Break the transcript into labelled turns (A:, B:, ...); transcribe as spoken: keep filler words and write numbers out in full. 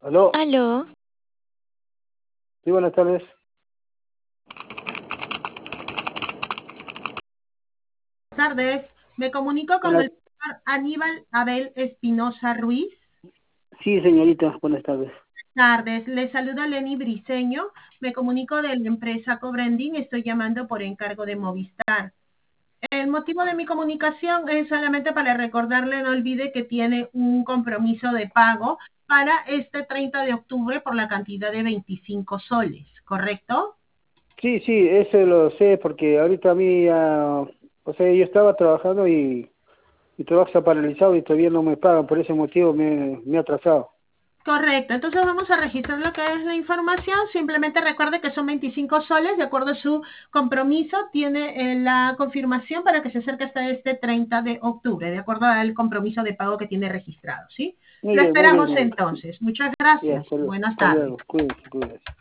A: Aló,
B: Aló,
A: sí, buenas tardes.
C: Buenas tardes, me comunico con
A: Buenas,
C: el señor Aníbal Abel Espinosa Ruiz.
A: sí, señorita, buenas tardes.
C: Buenas tardes, le saluda Lenny Briceño, me comunico de la empresa Cobranding, estoy llamando por encargo de Movistar. El motivo de mi comunicación es solamente para recordarle, no olvide que tiene un compromiso de pago para este treinta de octubre por la cantidad de veinticinco soles, ¿correcto?
A: Sí, sí, eso lo sé porque ahorita a mí, ya, o sea, yo estaba trabajando y mi trabajo está paralizado y todavía no me pagan, por ese motivo me, me he atrasado.
C: Correcto, entonces vamos a registrar lo que es la información. Simplemente recuerde que son veinticinco soles, de acuerdo a su compromiso, tiene eh, la confirmación para que se acerque hasta este treinta de octubre, de acuerdo al compromiso de pago que tiene registrado, ¿sí?
A: Muy
C: Lo
A: bien, muy bien,
C: esperamos
A: señorita.
C: entonces. Muchas
A: Ya,
C: gracias.
A: hasta, luego,
C: Buenas
A: hasta luego,
C: tardes.
A: cuídense, cuídense.